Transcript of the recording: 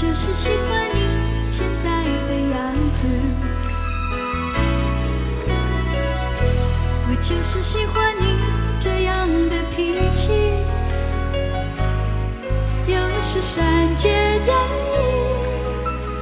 就是喜欢你现在的样子，我就是喜欢